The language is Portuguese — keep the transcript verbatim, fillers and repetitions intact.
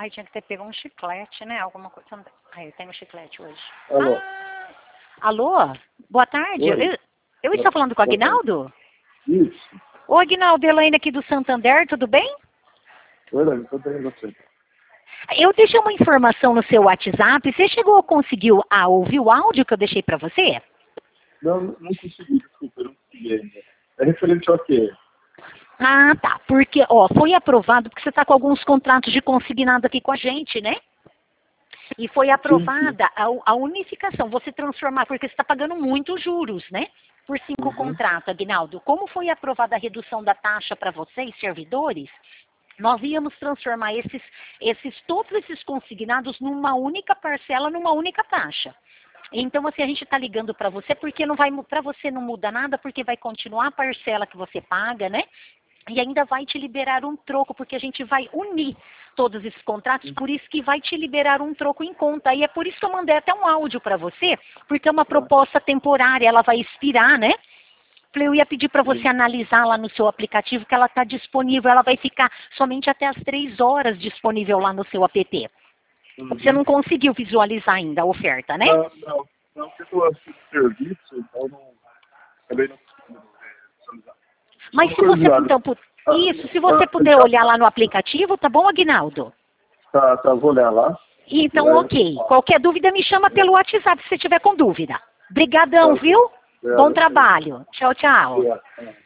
Ai, tinha que ter pego um chiclete, né? Alguma coisa. Ai, eu tenho um chiclete hoje. Alô? Ah, alô? Boa tarde. Oi. Eu, eu estou falando com o Boa tarde. Aguinaldo? Isso. Ô, Aguinaldo, Elaine aqui do Santander, tudo bem? Oi, Elaine, tudo bem você? Eu deixei uma informação no seu WhatsApp. Você chegou a conseguir a ouvir o áudio que eu deixei para você? Não, não consegui, desculpa, eu não consegui ainda. É referente ao quê? Ah, tá. Porque, ó, foi aprovado, porque você está com alguns contratos de consignado aqui com a gente, né? E foi aprovada a, a unificação, você transformar, porque você está pagando muitos juros, né? Por cinco Uhum. contratos, Aguinaldo. Como foi aprovada a redução da taxa para vocês, servidores, nós íamos transformar esses, esses, todos esses consignados numa única parcela, numa única taxa. Então, assim, a gente está ligando para você, porque não vai, para você não muda nada, porque vai continuar a parcela que você paga, né? E ainda vai te liberar um troco, porque a gente vai unir todos esses contratos, por isso que vai te liberar um troco em conta. E é por isso que eu mandei até um áudio para você, porque é uma proposta temporária, ela vai expirar, né? Eu ia pedir para você analisar lá no seu aplicativo que ela está disponível, ela vai ficar somente até as três horas disponível lá no seu app. Uhum. Você não conseguiu visualizar ainda a oferta, né? Não, não. Não, porque eu assisto serviço, então não, também não consigo visualizar. Mas se você, então, pu- isso, se você puder olhar lá no aplicativo, tá bom, Aguinaldo? Tá, tá, vou olhar lá. Então, ok. Qualquer dúvida, me chama pelo WhatsApp se você tiver com dúvida. Obrigadão, Tá. viu? Obrigado. Bom trabalho. Tchau, tchau. Obrigado.